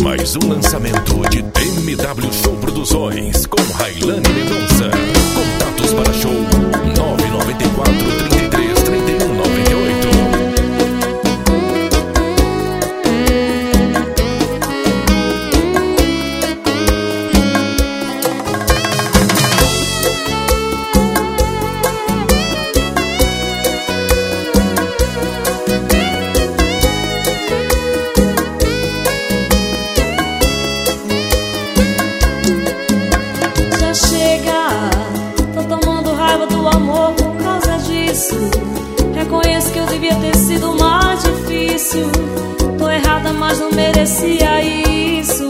Mais um lançamento de MW Show Produções com Railane Mendonça. Contatos para show 994 33 31 98. Reconheço que eu devia ter sido mais difícil. Tô errada, mas não merecia isso.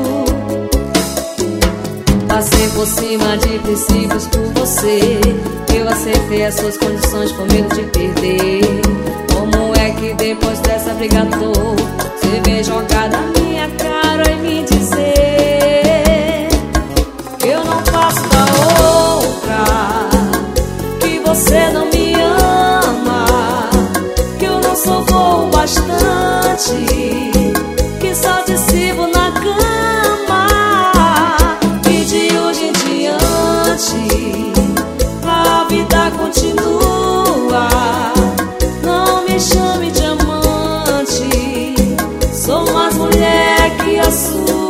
Passei por cima de princípios por você. Eu aceitei as suas condições com medo de perder. Como é que depois dessa briga à toa você vem jogar na minha cara e me dizer que eu não faço da outra, que você não me ama, que eu não sou boa o bastante, que só te sirvo na cama. E de hoje em diante a vida continua. Não me chame de amante, sou mais mulher que a sua.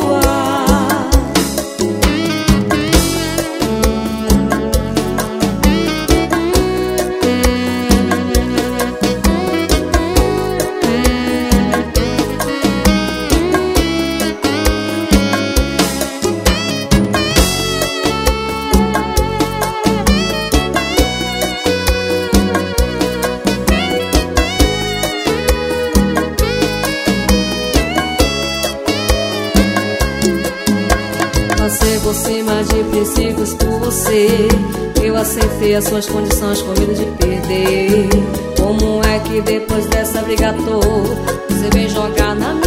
Passei por cima de princípios por você. Eu aceitei as suas condições com medo de perder. Como é que depois dessa briga à toa você vem jogar na minha